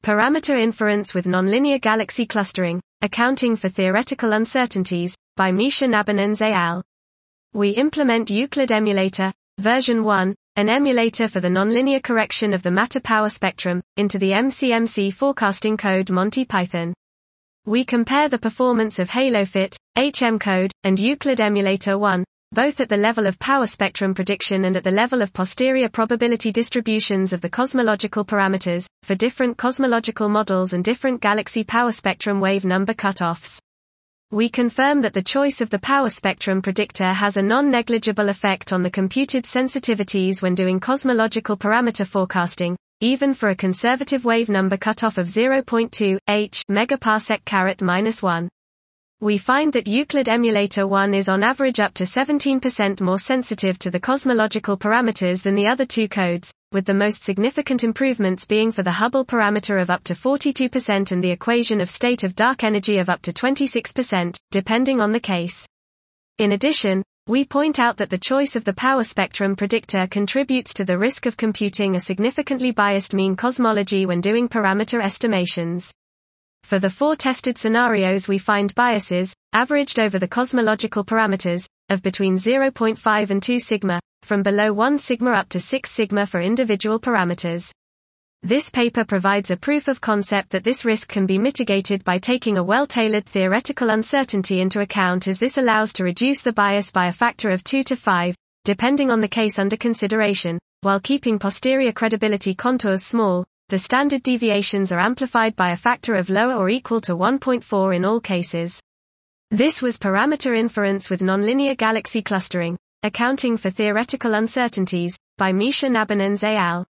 Parameter Inference with Nonlinear Galaxy Clustering, Accounting for Theoretical Uncertainties, by Misha Nabanenz et al. We implement Euclid Emulator, version 1, an emulator for the nonlinear correction of the matter power spectrum, into the MCMC forecasting code Monty Python. We compare the performance of HaloFit, HM code, and Euclid Emulator 1, both at the level of power spectrum prediction and at the level of posterior probability distributions of the cosmological parameters, for different cosmological models and different galaxy power spectrum wave number cutoffs. We confirm that the choice of the power spectrum predictor has a non-negligible effect on the computed sensitivities when doing cosmological parameter forecasting, even for a conservative wave number cutoff of 0.2 h megaparsec-1. We find that Euclid Emulator 1 is on average up to 17% more sensitive to the cosmological parameters than the other two codes, with the most significant improvements being for the Hubble parameter of up to 42% and the equation of state of dark energy of up to 26%, depending on the case. In addition, we point out that the choice of the power spectrum predictor contributes to the risk of computing a significantly biased mean cosmology when doing parameter estimations. For the 4 tested scenarios we find biases, averaged over the cosmological parameters, of between 0.5 and 2 sigma, from below 1 sigma up to 6 sigma for individual parameters. This paper provides a proof of concept that this risk can be mitigated by taking a well-tailored theoretical uncertainty into account, as this allows to reduce the bias by a factor of 2 to 5, depending on the case under consideration, while keeping posterior credibility contours small. The standard deviations are amplified by a factor of lower or equal to 1.4 in all cases. This was Parameter Inference with Nonlinear Galaxy Clustering, Accounting for Theoretical Uncertainties, by Misha Nabanenz et al.